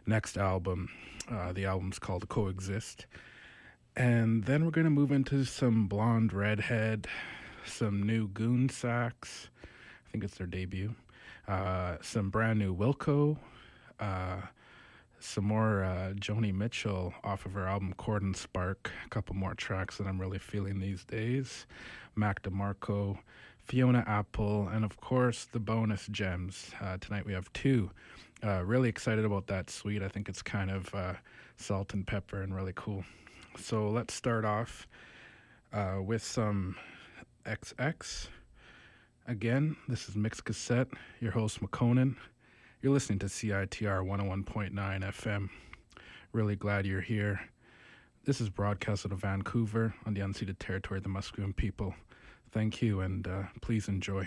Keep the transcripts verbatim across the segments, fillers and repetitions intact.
next album. Uh, the album's called Coexist. And then we're going to move into some Blonde Redhead, some new Goon Sax. I think it's their debut. Uh, some brand new Wilco. Uh, some more uh, Joni Mitchell off of her album Cord and Spark. A couple more tracks that I'm really feeling these days. Mac DeMarco, Fiona Apple, and of course the bonus gems. Uh, tonight we have two. Uh, really excited about that suite. I think it's kind of uh, salt and pepper and really cool. So let's start off uh, with some X X. Again, this is Mixed Cassette, your host McConan. You're listening to C I T R one oh one point nine F M. Really glad you're here. This is broadcast out of Vancouver on the unceded territory of the Musqueam people. Thank you, and uh, please enjoy.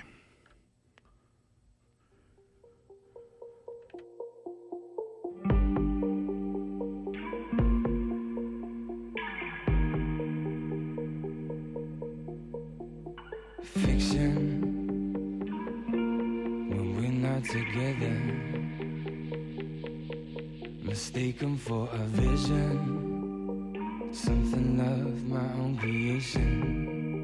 Fiction, when we're not together, mistaken for a vision, something of my own creation.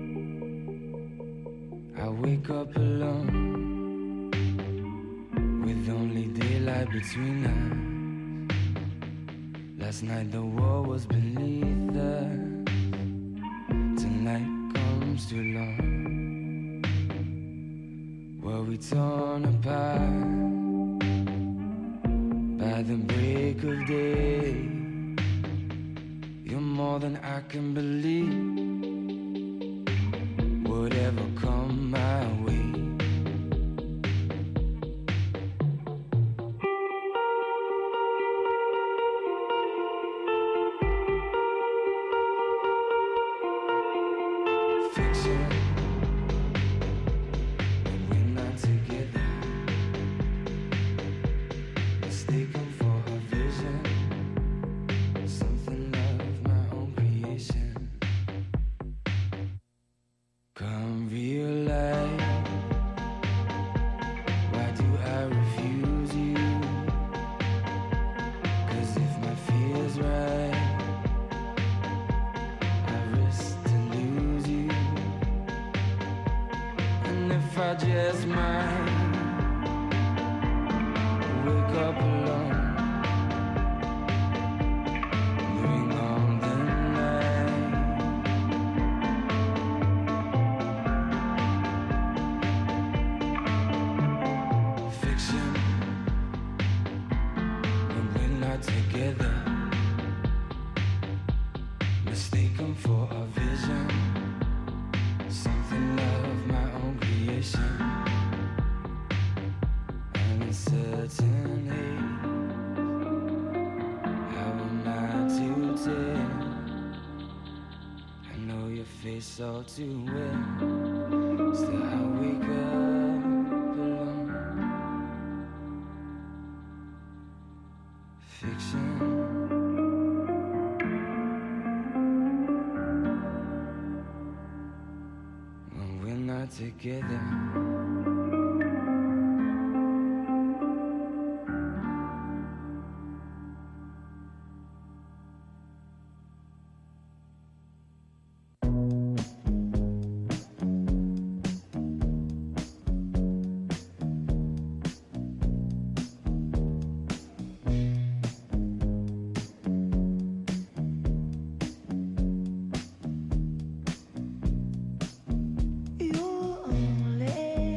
I wake up alone, with only daylight between us. Last night the wall was beneath us, tonight comes too long. Were we torn apart by the break of day? You're more than I can believe. Whatever come my way. All too well, still I wake up alone. Fiction, when we're not together. You only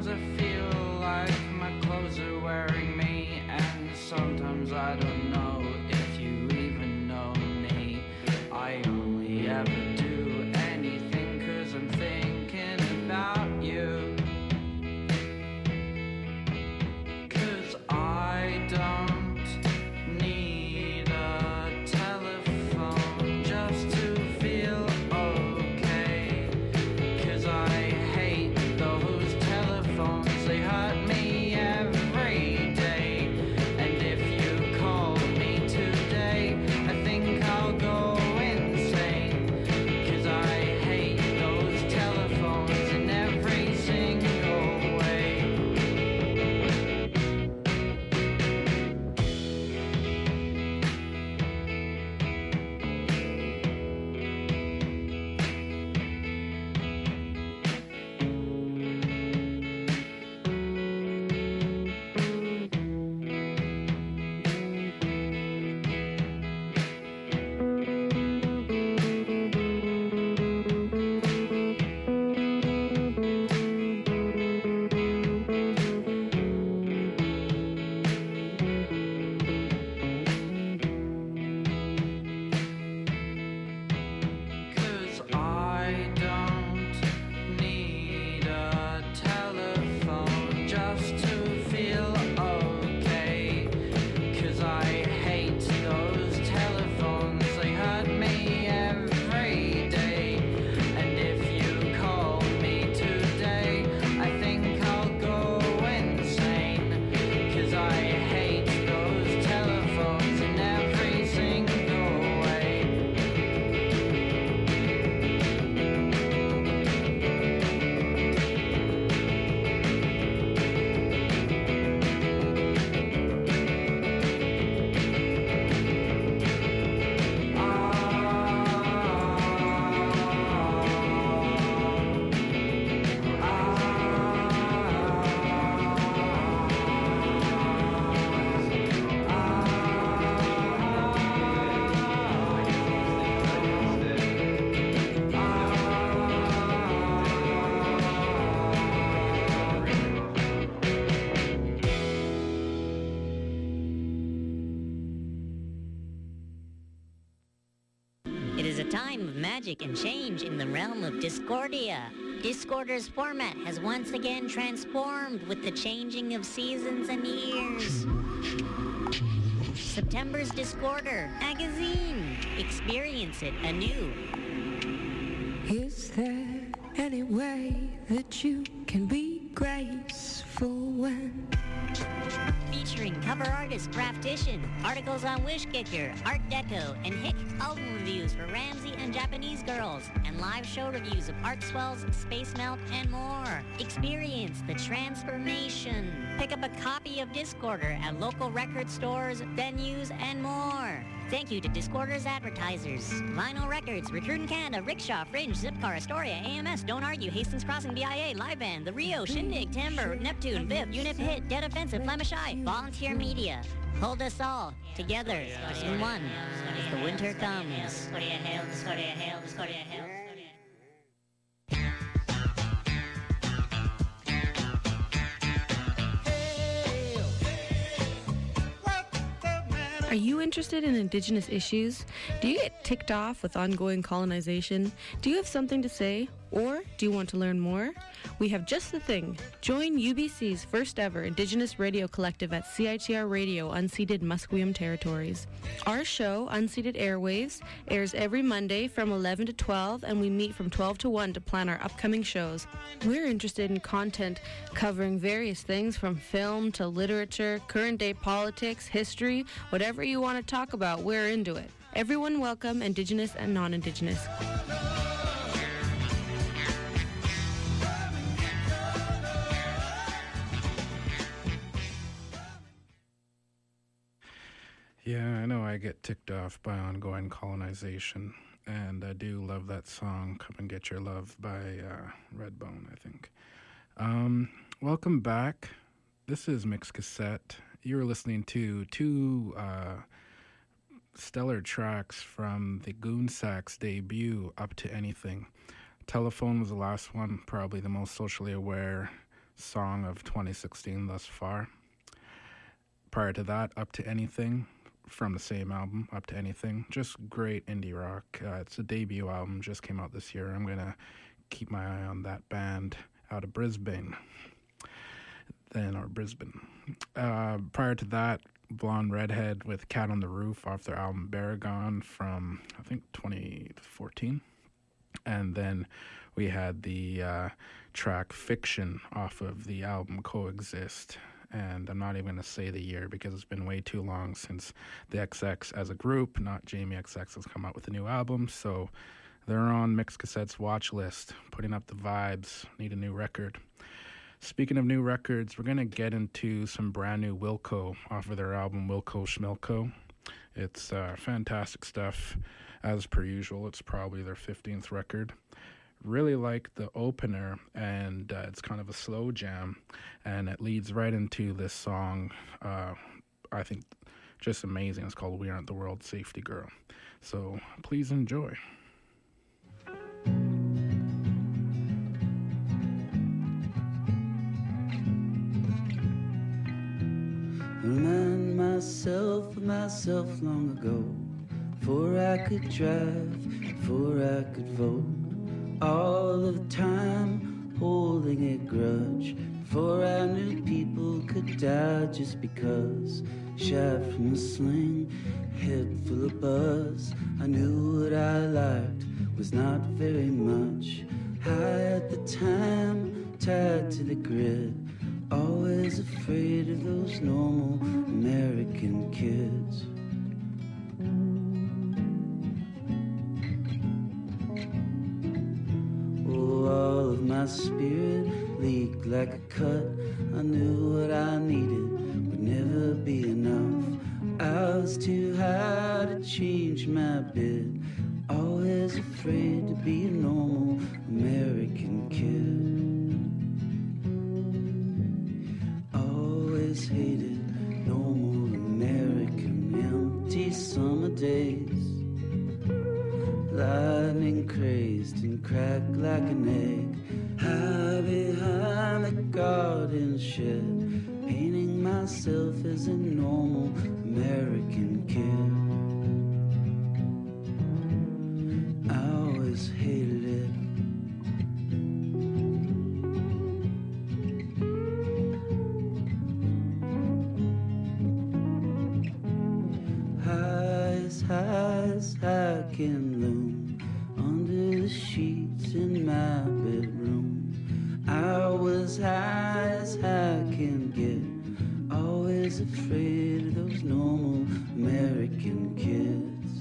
Sometimes I feel like my clothes are wearing me, and sometimes I don't know if you even know me. I only ever do anything 'cause I'm thinking about you. 'Cause I don't need a telephone just to feel okay. 'Cause I hate those telephones, they hurt me every day. And if you call me today, I think I'll go insane. 'Cause I hate those telephones in every single way. Cause I don't need a telephone just to feel okay. Cause I hate those telephones, they hurt me every day. And if you call me today, I think I'll go insane. Cause I hate those telephones in every single way. It is a time of magic and change in the realm of Discordia. Discorder's format has once again transformed with the changing of seasons and years. September's Discorder magazine. Experience it anew. Is there any way that you can be graceful when Featuring cover artist Graftition, articles on Wishkicker, Art Deco, and Hick album reviews for Ramsey and Japanese Girls, and live show reviews of Art Swells, Space Melt, and more. Experience the transformation. Pick up a copy of Discorder at local record stores, venues, and more. Thank you to Discorder's advertisers. Vinyl Records, Recruiting Canada, Rickshaw, Fringe, Zipcar, Astoria, A M S, Don't Argue, Hastings Crossing, B I A, Live Band, The Rio, Shindig, Timber, Neptune, Viv, Unip Hit, Dead Offensive, Flemish Eye, Volunteer Media. Hold us all together in one as the winter comes. Are you interested in Indigenous issues? Do you get ticked off with ongoing colonization? Do you have something to say? Or do you want to learn more? We have just the thing. Join U B C's first ever Indigenous Radio Collective at C I T R Radio, unceded Musqueam Territories. Our show, Unceded Airwaves, airs every Monday from eleven to twelve, and we meet from twelve to one to plan our upcoming shows. We're interested in content covering various things from film to literature, current day politics, history, whatever you want to talk about, we're into it. Everyone welcome, Indigenous and non-Indigenous. Yeah, I know I get ticked off by ongoing colonization, and I do love that song, Come and Get Your Love, by uh, Redbone, I think. Um, welcome back. This is Mix Cassette. You're listening to two uh, stellar tracks from the Goon Sax debut, Up to Anything. Telephone was the last one, probably the most socially aware song of twenty sixteen thus far. Prior to that, Up to Anything from the same album, Up to Anything. Just great indie rock. Uh, it's a debut album, just came out this year. I'm going to keep my eye on that band out of Brisbane. Then, or Brisbane. Uh, prior to that, Blonde Redhead with Cat on the Roof off their album Baragon from, I think, twenty fourteen. And then we had the uh, track Fiction off of the album Coexist. And I'm not even going to say the year because it's been way too long since the X X as a group, not Jamie X X, has come out with a new album. So they're on Mixed Cassette's watch list, putting up the vibes, need a new record. Speaking of new records, we're going to get into some brand new Wilco off of their album Wilco Schmilko. It's uh, fantastic stuff. As per usual, it's probably their fifteenth record. Really like the opener, and uh, it's kind of a slow jam, and it leads right into this song. Uh, I think just amazing. It's called We Aren't the World's Safety Girl. So please enjoy. Remind myself of myself long ago, before I could drive, before I could vote. All of time holding a grudge, before I knew people could die just because. Shot from a sling, head full of buzz. I knew what I liked was not very much. High at the time, tied to the grid, always afraid of those normal American kids. All of my spirit leaked like a cut. I knew what I needed would never be enough. I was too high to change my bid, always afraid to be a normal American kid. Always hated normal American empty summer days. Lightning crazed and cracked like an egg, high behind the garden shed, painting myself as a normal American kid. I always hated it. High as high as I can loom under the sheets in my bedroom. I was high as I can get, always afraid of those normal American kids.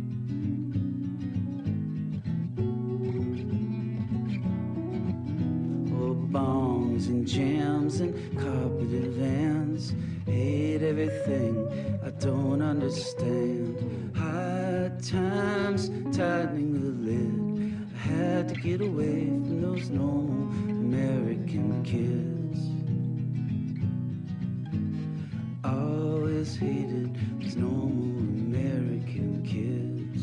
Oh, bongs and jams and carpeted vans, hate everything I don't understand. Hard times tightening the lid, I had to get away from those normal American kids. Always hated those normal American kids.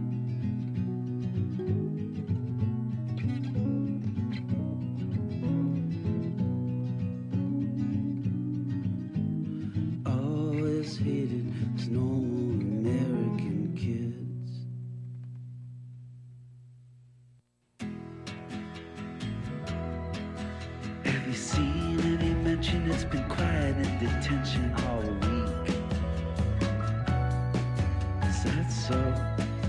Always hated those normal American kids. Have you seen any mention? It's been quiet in detention all week. Is that so?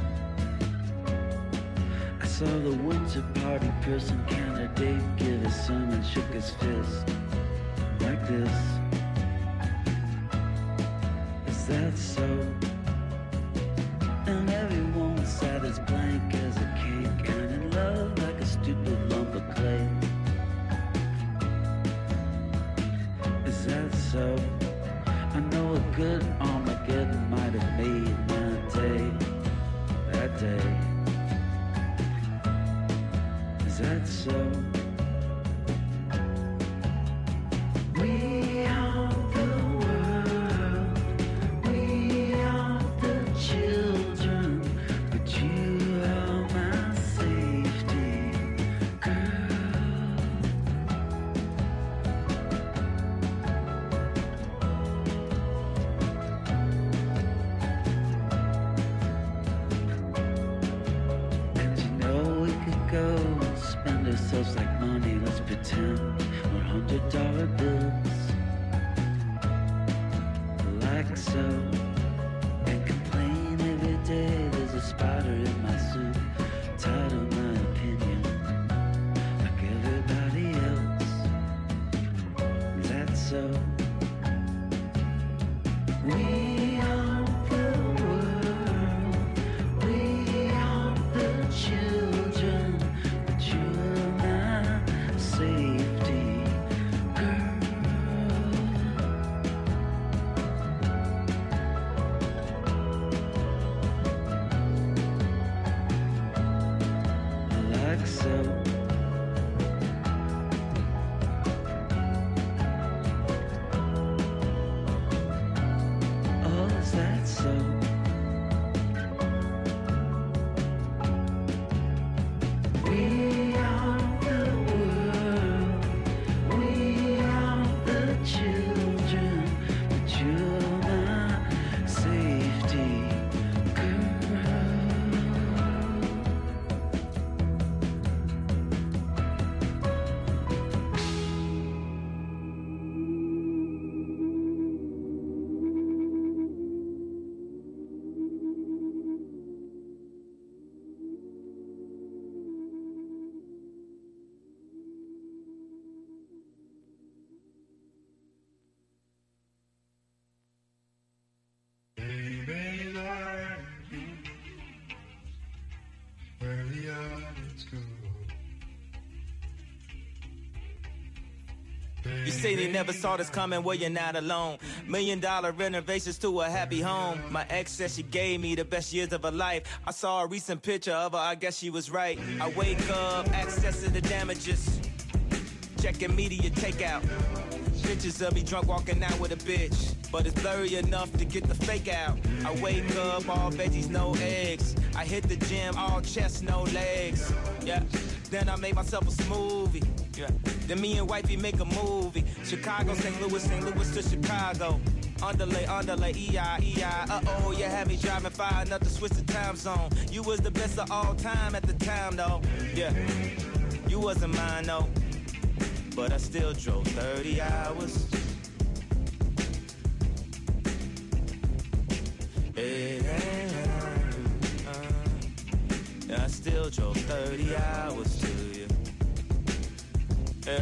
I saw the Windsor Party person candidate give a sermon, shook his fist like this. Is that so? And everyone sat as blank as a cake, and in love like a stupid lump of clay. Is that so? I know a good Armageddon might have made my day, that day. Is that so? We are the world, we are the children, but you are my safety, girl. so. We are the world, we are the children, but you're my safety girl. Like so. You say they never saw this coming, well, you're not alone. Million dollar renovations to a happy home. My ex said she gave me the best years of her life. I saw a recent picture of her, I guess she was right. I wake up, accessing the damages. Checking media takeout. Pictures of me drunk walking out with a bitch. But it's blurry enough to get the fake out. I wake up, all veggies, no eggs. I hit the gym, all chest, no legs. Yeah. Then I made myself a smoothie. Yeah. Then me and wifey make a movie. Chicago, Saint Louis, Saint Louis to Chicago. Underlay, underlay, E I, E I. Uh-oh, you had me driving far enough to switch the time zone. You was the best of all time at the time, though. Yeah. You wasn't mine, though. But I still drove thirty hours. Hey, hey, uh, uh, yeah, I still drove thirty hours to you. Yeah.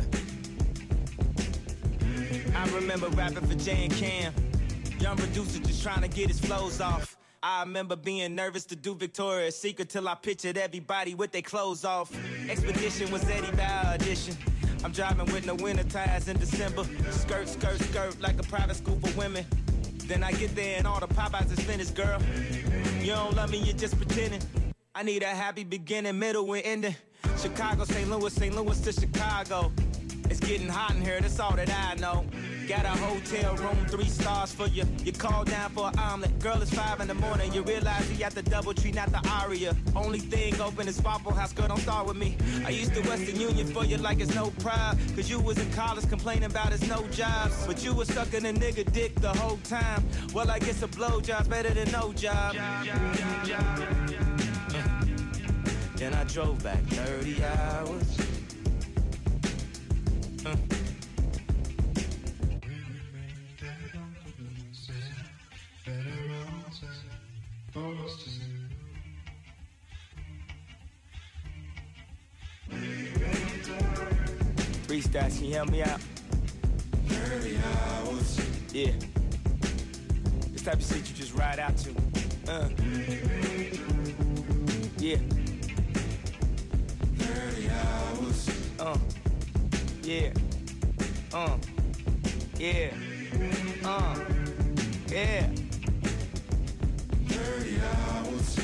I remember rapping for Jay and Cam. Young producer just trying to get his flows off. I remember being nervous to do Victoria's Secret till I pictured everybody with their clothes off. Expedition was Eddie by audition. I'm driving with no winter tires in December. Skirt, skirt, skirt like a private school for women. Then I get there and all the Popeyes is finished, girl. You don't love me, you're just pretending. I need a happy beginning, middle, and ending. Chicago, Saint Louis, Saint Louis to Chicago. It's getting hot in here, that's all that I know. Got a hotel room, three stars for you. You call down for an omelet. Girl, it's five in the morning. You realize you got the DoubleTree, not the Aria. Only thing open is Waffle House. Girl, don't start with me. I used to Western Union for you like it's no pride. Cause you was in college complaining about it's no jobs. But you was sucking a nigga dick the whole time. Well, I guess a blowjob's better than no job. Then I drove back thirty hours. Uh. Freestyle, can you help me out? thirty hours. Yeah. This type of shit you just ride out to. Uh. Yeah. thirty hours. Uh. Yeah. Uh. Yeah. Uh. Yeah. thirty hours.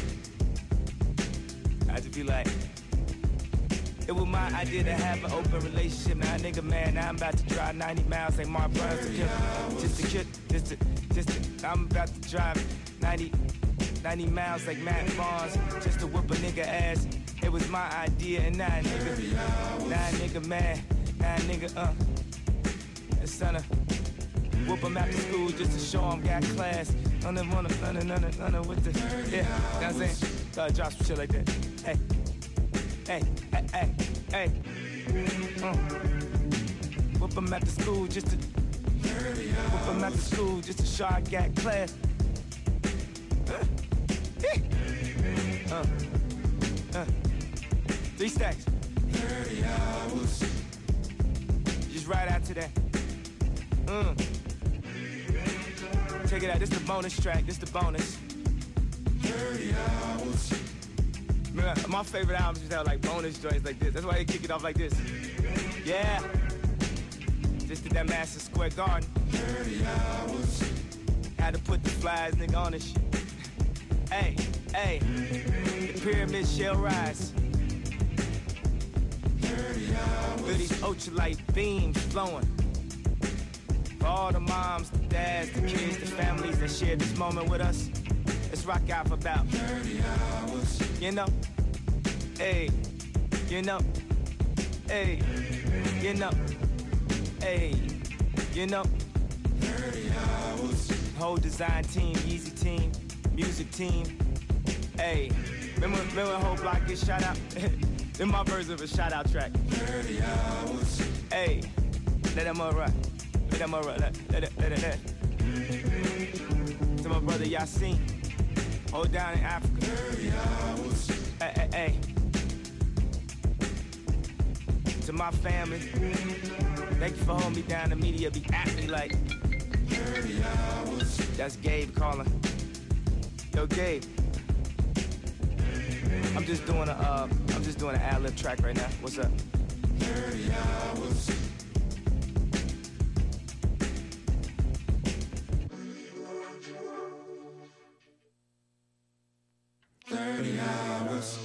I just be like, it was my idea to have an open relationship. Now, nigga, man, now I'm about to drive ninety miles like Mark Burns to kill. Just to kill, just to, just to, I'm about to drive ninety, ninety miles like Matt Barnes just to whip a nigga ass. It was my idea, and now, nigga, now, nigga, man, now, nigga, uh, and son of, whoop him after school just to show him got class. None of wanna, none of, none of, none of with the, yeah, you know what I'm saying? Uh, drop some shit like that. Hey, hey, hey, hey, hey. Uh. Whoop him after school just to, whoop him after school just to show I got class. Uh. Uh. Uh. Three stacks. thirty hours. Just right out to that. Uh. Mm. Check it out, this the bonus track, this the bonus. thirty hours. Remember, my favorite albums used to have like bonus joints like this. That's why they kick it off like this. Yeah. Just did that Madison Square Garden. thirty hours. Had to put the flies, nigga, on this shit. Hey, hey, the pyramid shall rise. thirty hours. Feel these ultralight beams flowing. For all the moms, the dads, the kids, the families that share this moment with us, let's rock out for about thirty hours. You know, hey, you know, hey, you know, hey, you know, thirty hours. Whole design team, Yeezy team, music team, hey, remember, remember the whole block get shot out? In my version of a shout out track. thirty hours. Hey, let them all run. Let them all run. Let, let it, let it, let it. To my brother Yasin, hold down in Africa. thirty hours. Hey, hey, hey. To my family, thank you for holding me down. The media be at me like thirty hours. That's Gabe calling. Yo, Gabe. I'm just doing a, uh, I'm just doing an ad-lib track right now. What's up? thirty hours. thirty hours.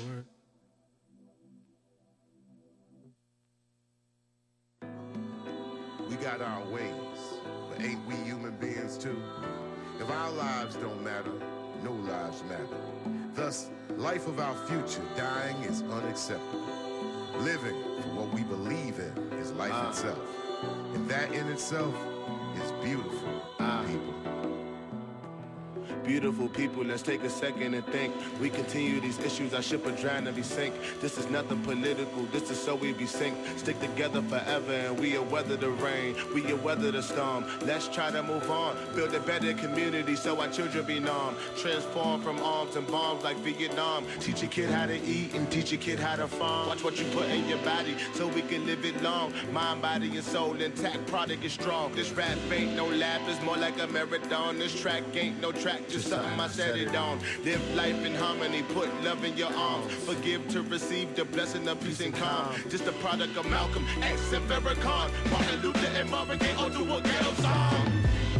We got our ways, but ain't we human beings too? If our lives don't matter, no lives matter. Thus, life of our future, dying is unacceptable. Living for what we believe in is life uh. itself. And that in itself is beautiful, uh. people. Beautiful people, let's take a second and think. We continue these issues, our ship will drown and be sink. This is nothing political, this is so we be sink. Stick together forever and we'll weather the rain, we'll weather the storm. Let's try to move on, build a better community so our children be numb. Transform from arms and bombs like Vietnam. Teach your kid how to eat and teach your kid how to farm. Watch what you put in your body so we can live it long. Mind, body, and soul intact, product is strong. This rap ain't no lap, it's more like a marathon. This track ain't no track, just something I set it on. Live life in harmony, put love in your arms. Forgive to receive the blessing of peace and calm. Just a product of Malcolm X and Farrakhan, Martin Luther and Marvin Gaye, all do a ghetto song.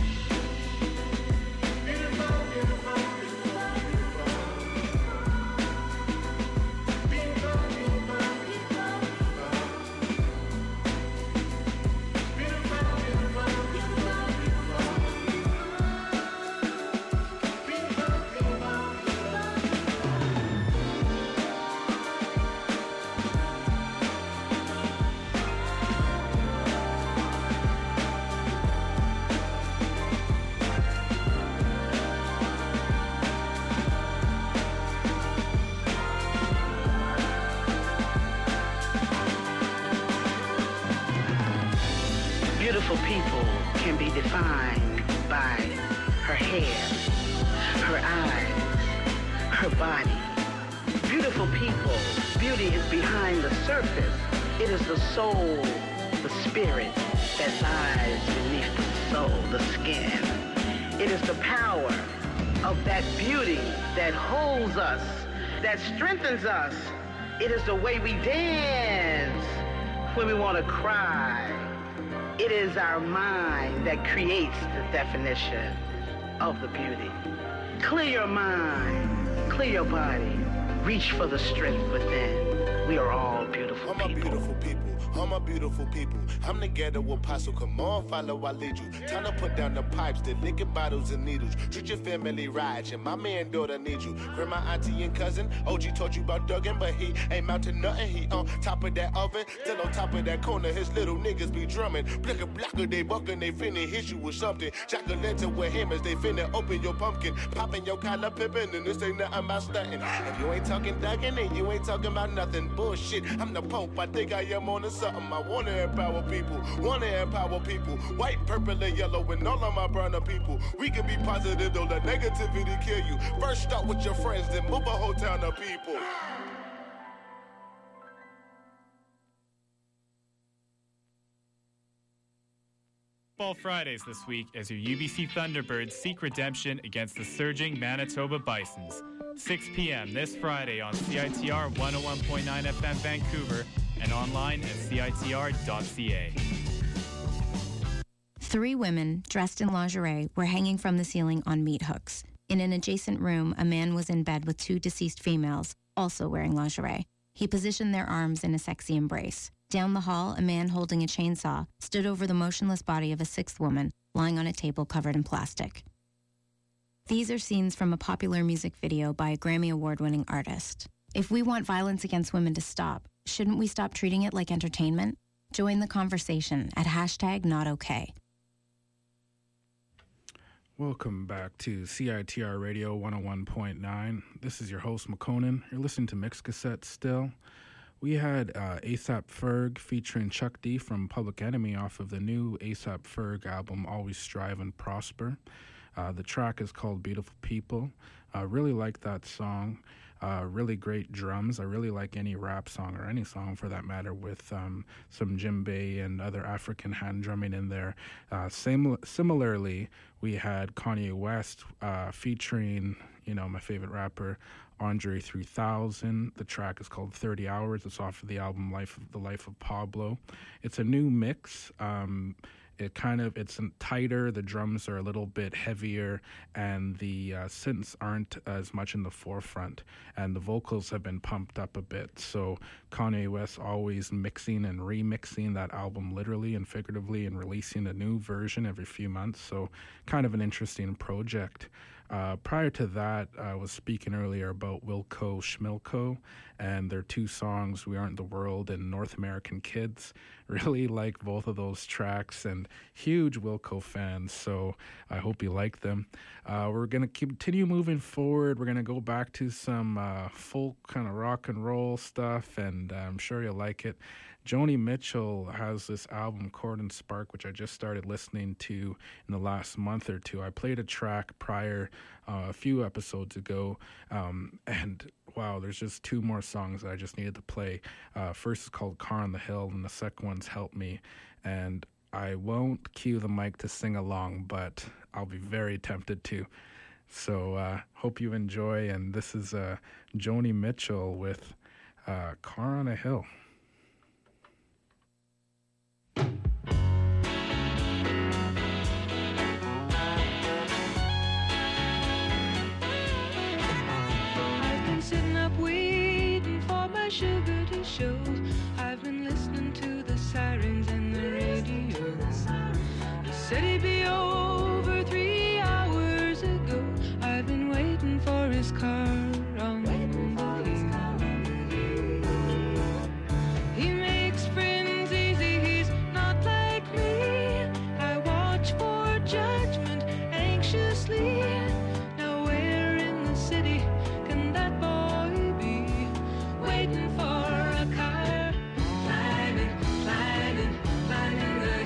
Beautiful people can be defined by her hair, her eyes, her body. Beautiful people, beauty is behind the surface. It is the soul, the spirit that lies beneath the soul, the skin. It is the power of that beauty that holds us, that strengthens us. It is the way we dance when we want to cry. It is our mind that creates the definition of the beauty. Clear your mind, clear your body, reach for the strength within. We are all beautiful people. All my beautiful people, all my beautiful people. I'm the ghetto apostle, come on, follow, I lead you. Time to put down the pipes, the liquor bottles and needles. Treat your family right, and my man daughter need you. Grandma, auntie, and cousin, O G taught you about Duggan, but he ain't mounting nothing. He on top of that oven, still on top of that corner. His little niggas be drumming. Blicker, blocker, they bucking, they finna hit you with something. Jack-o'-lantern with hammers, they finna open your pumpkin. Popping your collar pippin', and this ain't nothing about stunting. If you ain't talking Duggan, then you ain't talking about nothing. Bullshit, I'm the Pope, I think I am on to something. I wanna empower people, wanna empower people. White, purple, and yellow, and all of my burner people. We can be positive, though the negativity kill you. First start with your friends, then move a whole town of people. Football Fridays this week as your U B C Thunderbirds seek redemption against the surging Manitoba Bisons. six p.m. this Friday on C I T R one oh one point nine F M Vancouver and online at C I T R dot C A. Three women, dressed in lingerie, were hanging from the ceiling on meat hooks. In an adjacent room, a man was in bed with two deceased females, also wearing lingerie. He positioned their arms in a sexy embrace. Down the hall, a man holding a chainsaw stood over the motionless body of a sixth woman, lying on a table covered in plastic. These are scenes from a popular music video by a Grammy Award-winning artist. If we want violence against women to stop, shouldn't we stop treating it like entertainment? Join the conversation at hashtag not okay. Welcome back to C I T R Radio one oh one point nine. This is your host, McConan. You're listening to Mix Cassette still. We had uh, ASAP Ferg featuring Chuck D from Public Enemy off of the new ASAP Ferg album, Always Strive and Prosper. Uh, the track is called Beautiful People. I uh, really like that song. Uh, really great drums. I really like any rap song or any song for that matter with um, some djembe and other African hand drumming in there. Uh, same, similarly, we had Kanye West uh, featuring, you know, my favorite rapper, Andre three thousand. The track is called thirty hours. It's off of the album Life of the Life of Pablo. It's a new mix. Um, It kind of, it's tighter, the drums are a little bit heavier, and the uh, synths aren't as much in the forefront, and the vocals have been pumped up a bit. So Kanye West always mixing and remixing that album literally and figuratively and releasing a new version every few months. So kind of an interesting project. Uh, prior to that, I was speaking earlier about Wilco Schmilko and their two songs, We Aren't the World and North American Kids. Really like both of those tracks and huge Wilco fans, so I hope you like them. Uh, we're going to continue moving forward. We're going to go back to some uh, folk kind of rock and roll stuff, and uh, I'm sure you'll like it. Joni Mitchell has this album, Cord and Spark, which I just started listening to in the last month or two. I played a track prior, uh, a few episodes ago, um, and wow, there's just two more songs that I just needed to play. Uh, first is called Car on the Hill, and the second one's Help Me. And I won't cue the mic to sing along, but I'll be very tempted to. So uh, hope you enjoy, and this is uh, Joni Mitchell with uh, Car on a Hill. Sitting up waiting for my sugar to show. I've been listening to the sirens and the radio. He said he'd be over three hours ago. I've been waiting for his car on the hill. He makes friends easy, he's not like me. I watch for judgment anxiously. Now where in the city can that boy waiting for a car, climbing, climbing, climbing the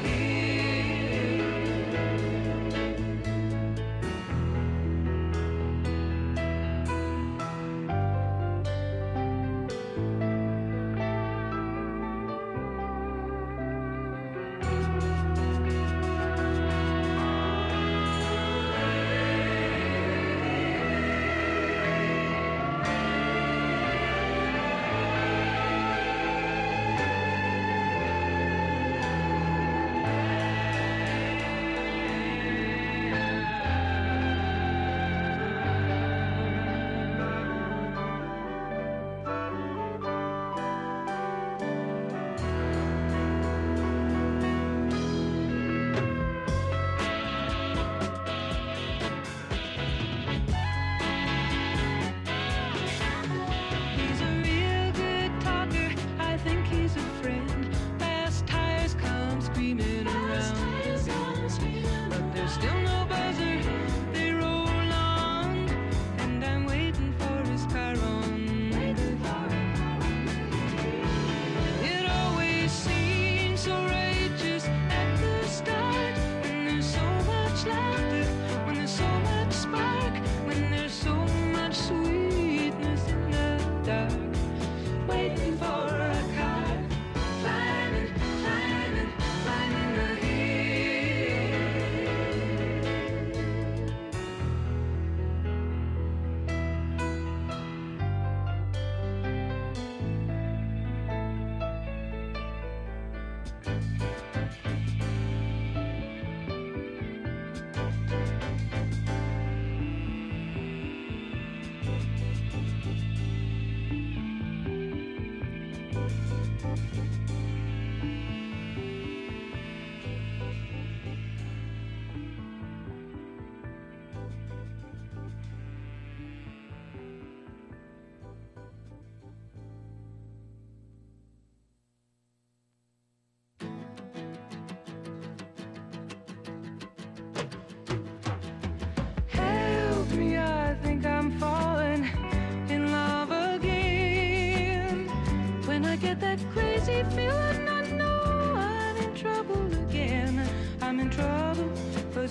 hill.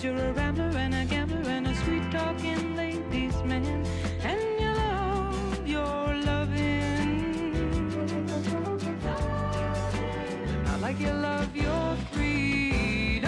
'cause you're a rambler and a gambler and a sweet-talking ladies' man, and you love your loving, not like you love your freedom.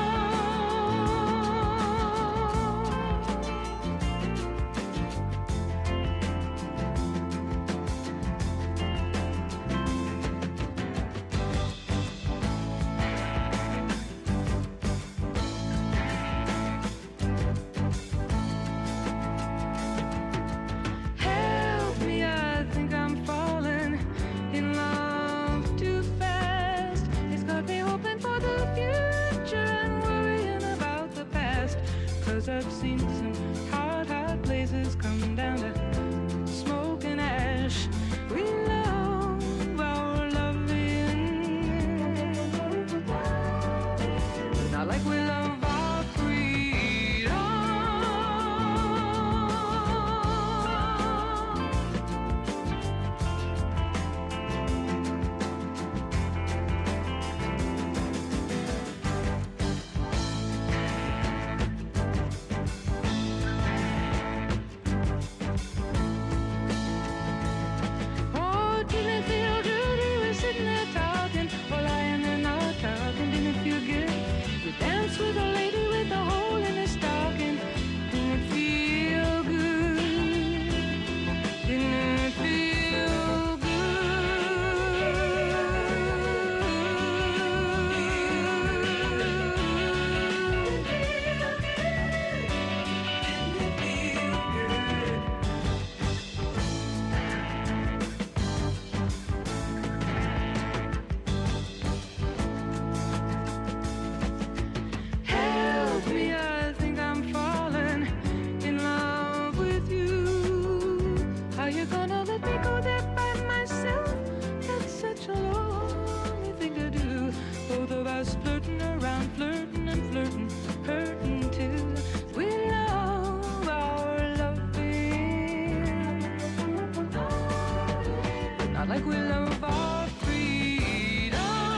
Help me, I think I'm falling in love too fast. It's got me hoping for the future and worrying about the past. 'Cause I've seen some hot, hot places come down to smoke and ash. We love our loving, not like we love our freedom. Oh, didn't it feel good? We were sitting there talking, or lying there not talking. Didn't it feel good? We danced with a lady with a hole in her stocking. Didn't it feel good? Didn't it feel Help me, I think I'm falling in love with you. How you gonna let me go there by myself? That's such a lonely thing to do. Both of us flirting around, flirting and flirting, hurting too. We love our loving, but not like we love our freedom.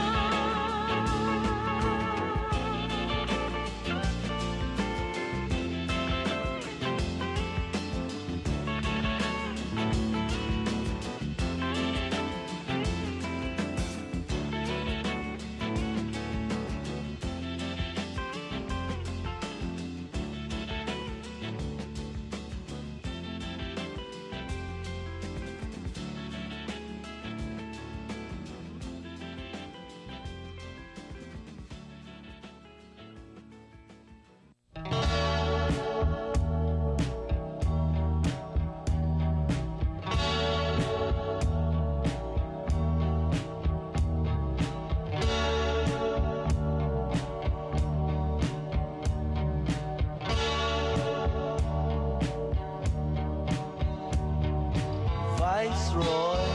Viceroy,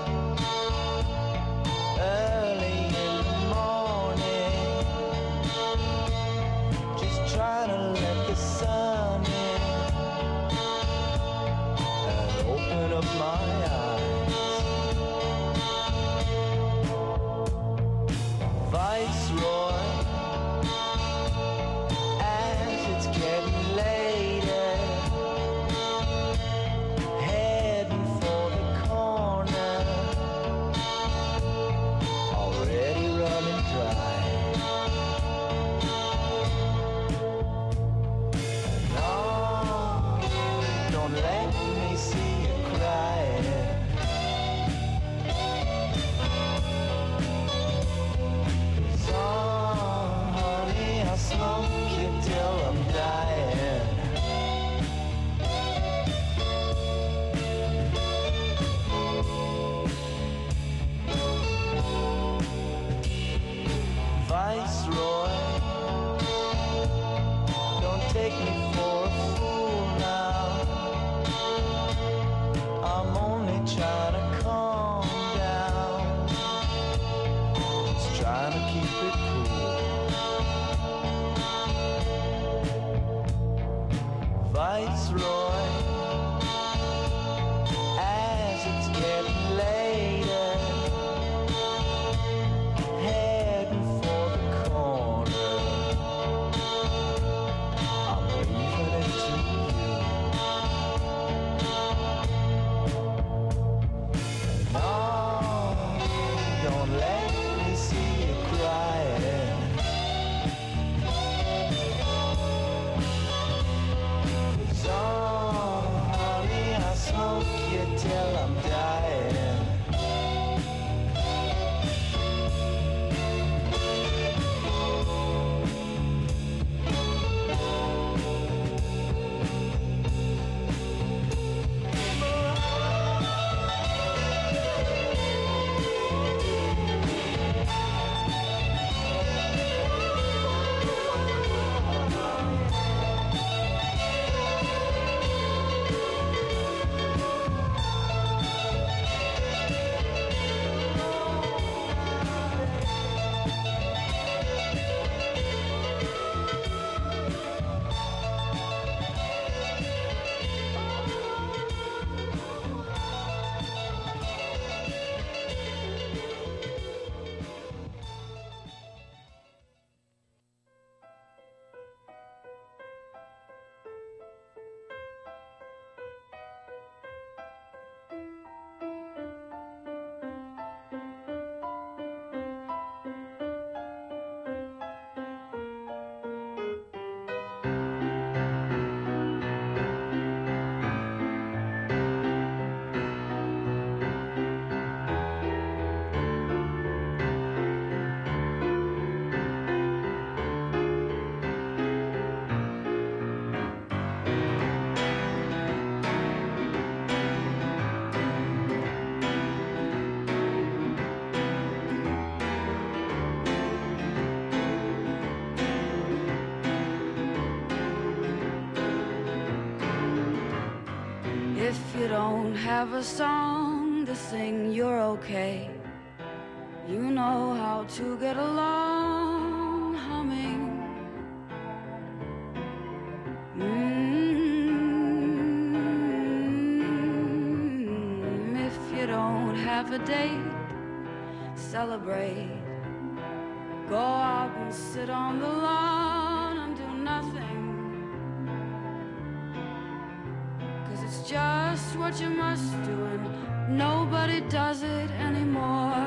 early in the morning, just trying to let the sun in and open up my eyes. Viceroy, as it's getting later, heading for the corner, already running dry. No, don't let me see you crying. 'Cause, oh, honey, I'll smoke you till I'm dying. Viceroy, don't take me for a fool now. I'm only trying to calm down, just trying to keep it cool. Viceroy, as it's getting later, heading for the corner, If you don't have a song to sing, you're okay. You know how to get along humming. Mm-hmm. If you don't have a date, celebrate. Go out and sit on the lawn and do nothing. 'Cause it's just what you must do and nobody does it anymore.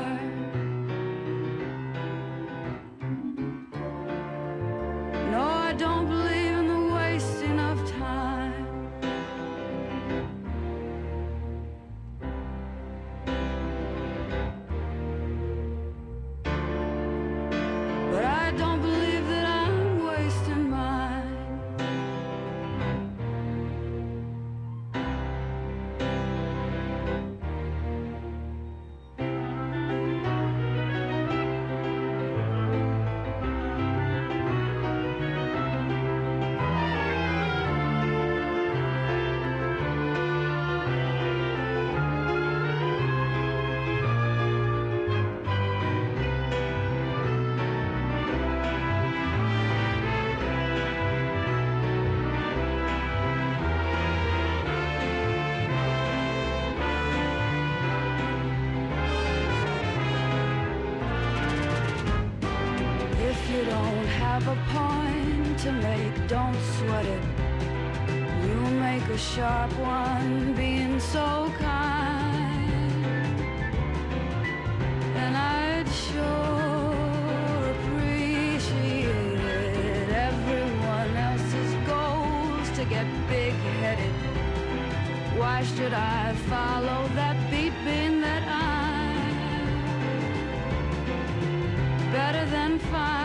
No, I don't believe in the wasting of time. But I don't believe that I'm wasting mine. If you don't have a point to make, don't sweat it. You make a sharp one being so kind. And I'd sure appreciate it. Everyone else's goals to get big-headed. Why should I follow that beat being that I'm better than fine?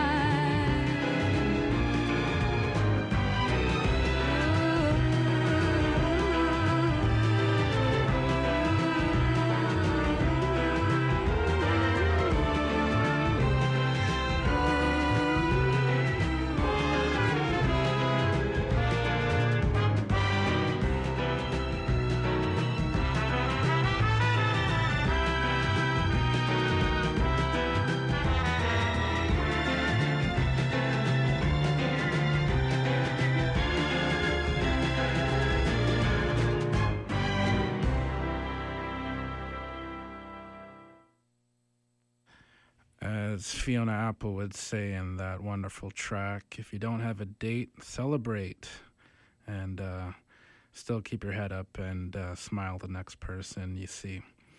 As Fiona Apple would say in that wonderful track, if you don't have a date, celebrate. And uh, still keep your head up and uh, smile the next person you see.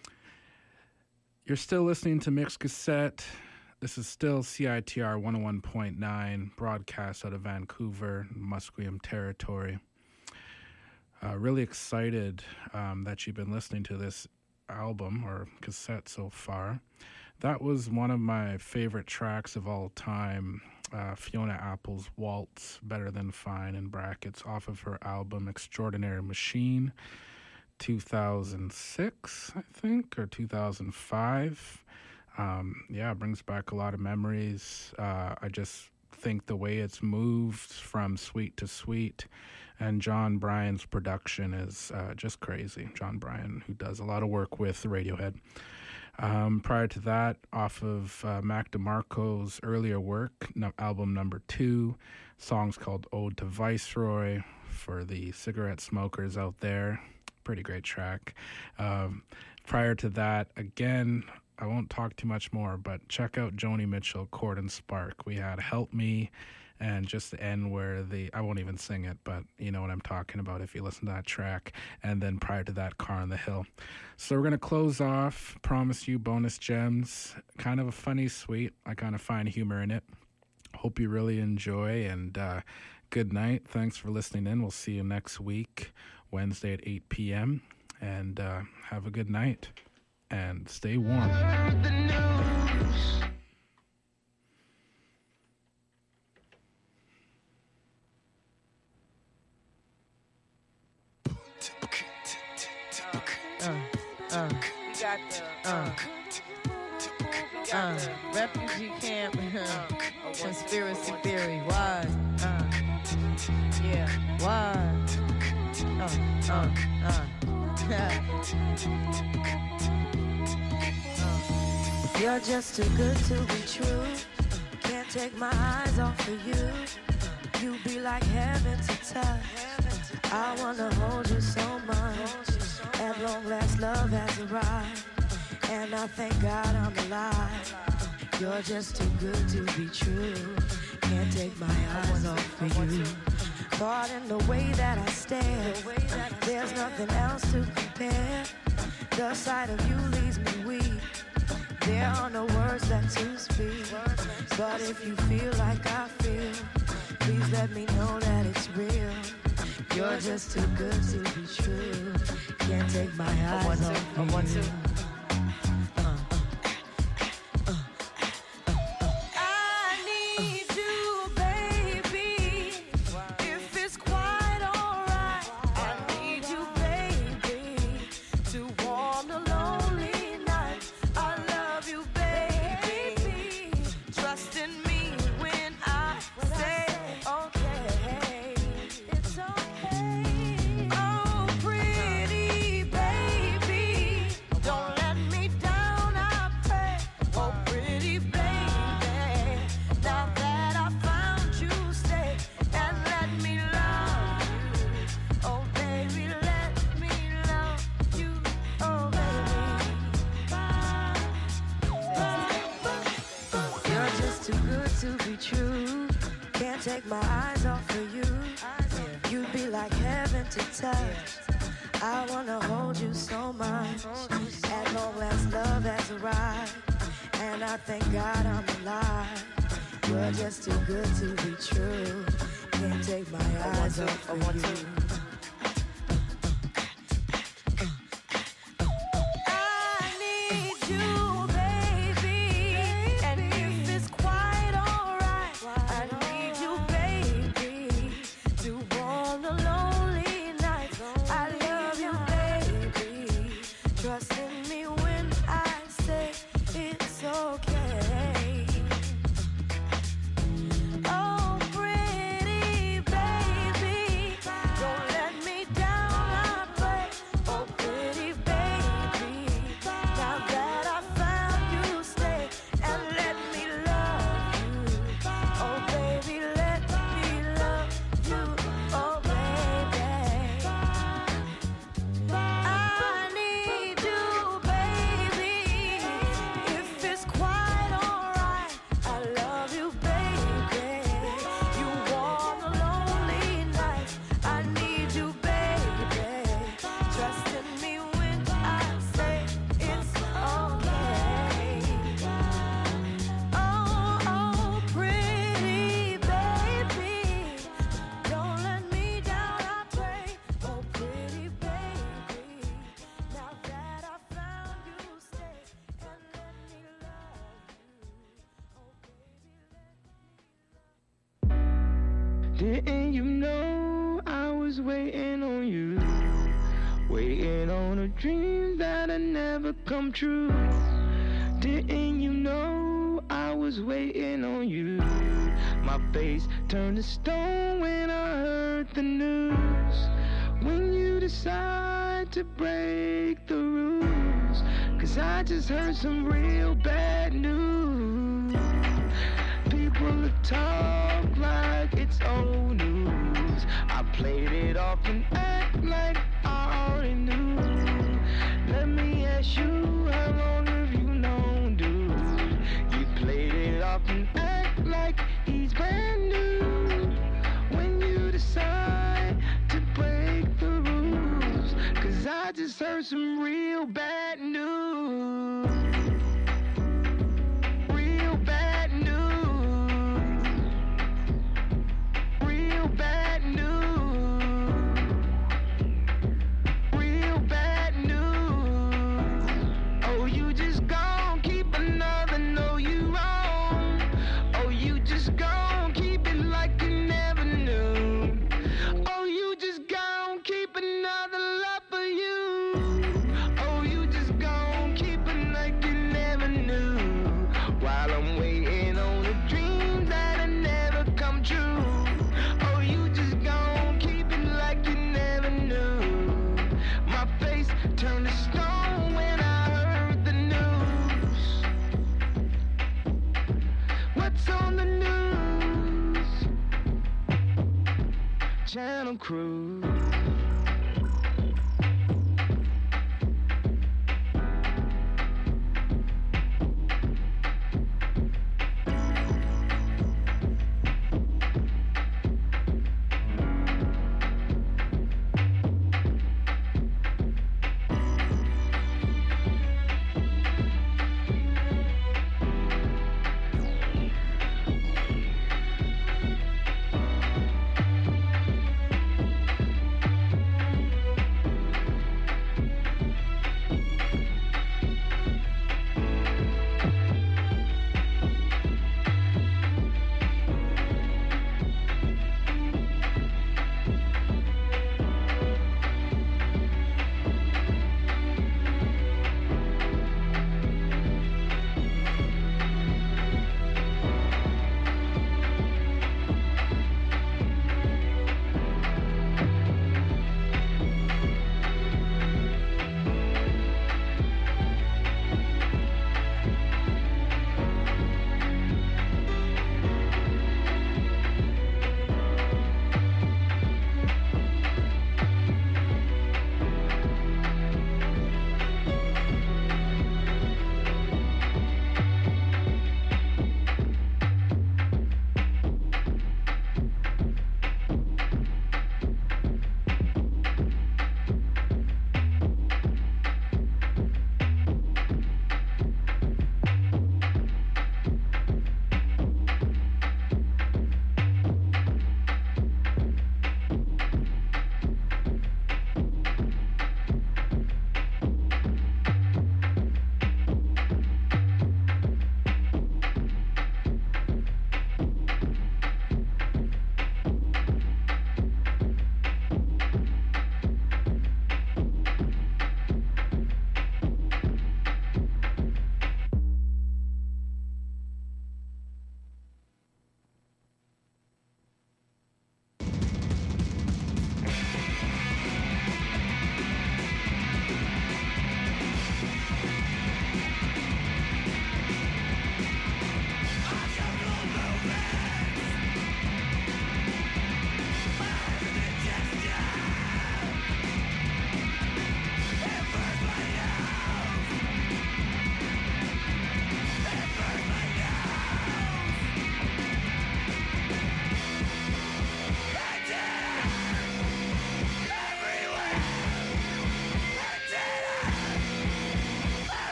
You're still listening to Mixed Cassette. This is still C I T R one oh one point nine, broadcast out of Vancouver, Musqueam territory. Uh, really excited um, that you've been listening to this album or cassette so far. That was one of my favorite tracks of all time, uh, Fiona Apple's Waltz, Better Than Fine, in brackets, off of her album Extraordinary Machine, two thousand six, I think, or two thousand five. Um, yeah, it brings back a lot of memories. Uh, I just think the way it's moved from sweet to sweet, and John Bryan's production is uh, just crazy. John Bryan, who does a lot of work with Radiohead. Um, prior to that, off of uh, Mac DeMarco's earlier work, no, album number two, songs called Ode to Viceroy for the cigarette smokers out there. Pretty great track. Um, prior to that, again, I won't talk too much more, but check out Joni Mitchell, Chord and Spark. We had Help Me, and just the end where the, I won't even sing it, but you know what I'm talking about if you listen to that track. And then prior to that, Car on the Hill. So we're going to close off, promise you bonus gems, kind of a funny sweet. I kind of find humor in it. Hope you really enjoy, and uh, good night. Thanks for listening in. We'll see you next week, Wednesday at eight p.m. And uh, have a good night, and stay warm. Uh, uh, we got the, uh, uh, refugee camp, uh, conspiracy theory, why, uh, yeah, why, uh, uh, uh. You're just too good to be true. Can't take my eyes off of you. You be like heaven to touch. I wanna hold you so much. At long last, love has arrived, and I thank God I'm alive. You're just too good to be true. Can't take my eyes off of you. Caught in the way that I stare. There's nothing else to compare. The sight of you leaves me weak. There are no words left to speak. But if you feel like I feel, please let me know that it's real. You're just too good to be true. Can't take my eyes off of you. Take my eyes off of you. You'd be like heaven to touch. I wanna hold you so much. At long last, love has arrived, and I thank God I'm alive. You're just too good to be true. Can't take my eyes off of you. Didn't you know I was waiting on you? Waiting on a dream that'll never come true. Didn't you know I was waiting on you? My face turned to stone when I heard the news. When you decide to break the rules, 'cause I just heard some real bad news. People talk like it's old news. I played it off and act like I already knew. Let me ask you, how long have you known, dude? You played it off and act like he's brand new. When you decide to break the rules, 'cause I just heard some real bad news. Real bad news. Bad news, real bad news. Oh, you just gon' keep another know you wrong. Oh, you just gon' keep it like you never knew. Oh, you just gon' keep another love for you. Oh, you just Channel Cruise.